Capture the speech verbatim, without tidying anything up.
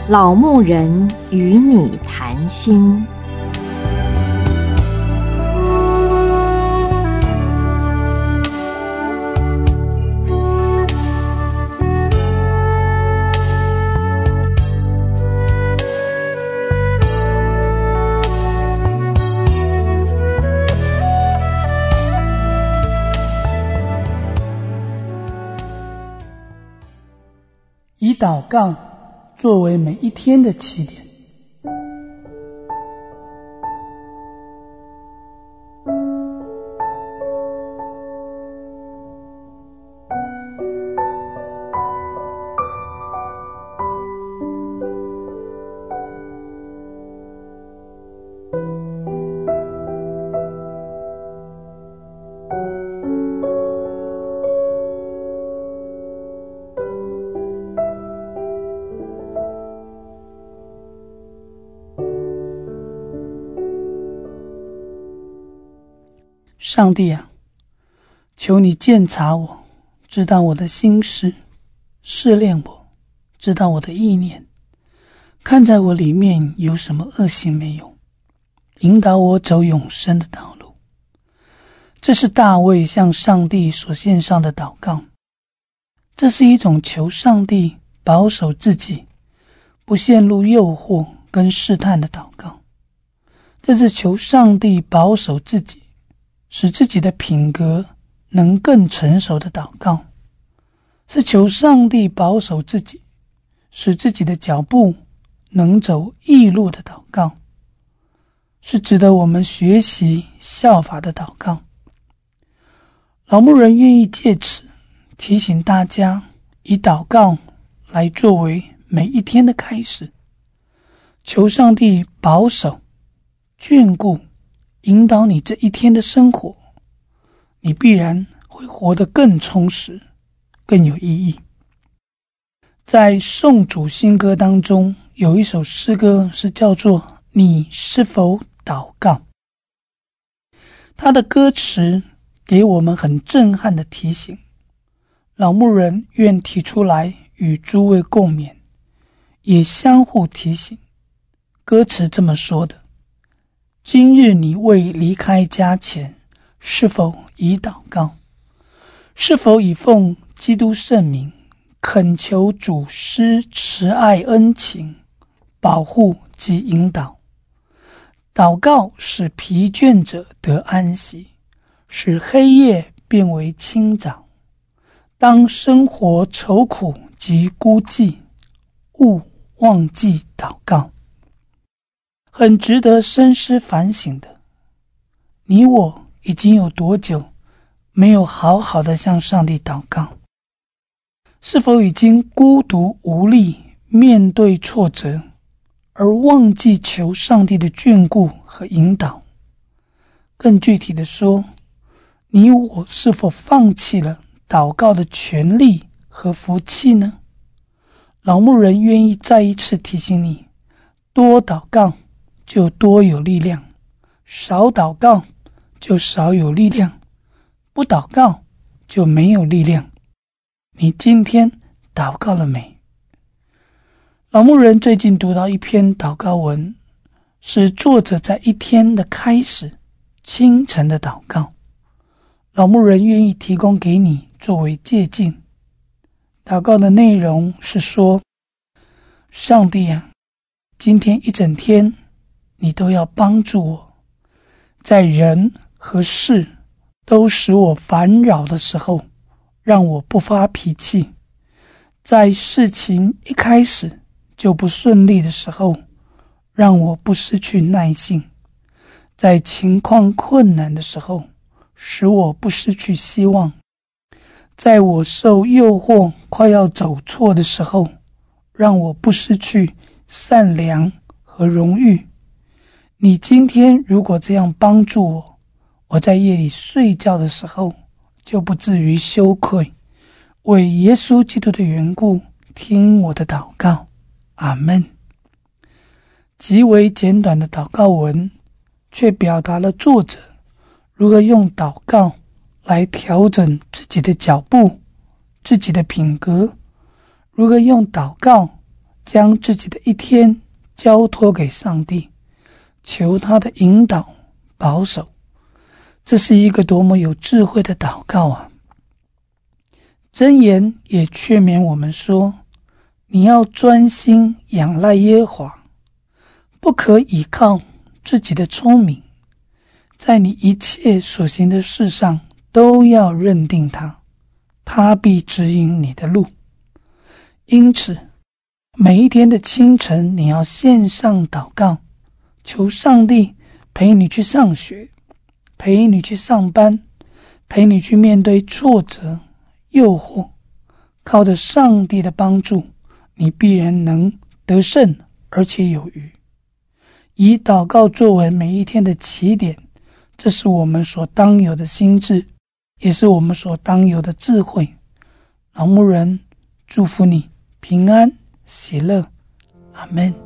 老牧人与你谈心。 以祷告作为每一天的起点。上帝啊，求你鉴察我，知道我的心事，试炼我，知道我的意念，看在我里面有什么恶行没有，引导我走永生的道路。这是大卫向上帝所献上的祷告，这是一种求上帝保守自己不陷入诱惑跟试探的祷告，这是求上帝保守自己使自己的品格能更成熟的祷告，是求上帝保守自己使自己的脚步能走义路的祷告，是值得我们学习效法的祷告。老牧人愿意借此提醒大家，以祷告来作为每一天的开始，求上帝保守眷顾引导你这一天的生活，你必然会活得更充实，更有意义。在颂主新歌当中，有一首诗歌是叫做你是否祷告。它的歌词给我们很震撼的提醒，老牧人愿提出来与诸位共勉，也相互提醒。歌词这么说的：今日你未离开家前，是否已祷告？是否已奉基督圣名，恳求主施慈爱恩情，保护及引导？祷告使疲倦者得安息，使黑夜变为清早。当生活愁苦及孤寂，勿忘记祷告。很值得深思反省的，你我已经有多久没有好好的向上帝祷告？是否已经孤独无力面对挫折，而忘记求上帝的眷顾和引导？更具体的说，你我是否放弃了祷告的权利和福气呢？老牧人愿意再一次提醒你，多祷告就多有力量，少祷告就少有力量，不祷告就没有力量。你今天祷告了没？老牧人最近读到一篇祷告文，是作者在一天的开始清晨的祷告，老牧人愿意提供给你作为借鉴。祷告的内容是说，上帝啊，今天一整天你都要帮助我，在人和事都使我烦扰的时候，让我不发脾气；在事情一开始就不顺利的时候，让我不失去耐性；在情况困难的时候，使我不失去希望；在我受诱惑快要走错的时候，让我不失去善良和荣誉。你今天如果这样帮助我，我在夜里睡觉的时候就不至于羞愧。为耶稣基督的缘故，听我的祷告，阿们。极为简短的祷告文，却表达了作者如何用祷告来调整自己的脚步、自己的品格，如何用祷告将自己的一天交托给上帝，求他的引导保守。这是一个多么有智慧的祷告啊！箴言也劝勉我们说，你要专心仰赖耶和华，不可倚靠自己的聪明，在你一切所行的事上都要认定他，他必指引你的路。因此每一天的清晨，你要献上祷告，求上帝陪你去上学，陪你去上班，陪你去面对挫折诱惑。靠着上帝的帮助，你必然能得胜，而且有余。以祷告作为每一天的起点，这是我们所当有的心志，也是我们所当有的智慧。老牧人祝福你平安喜乐，阿们。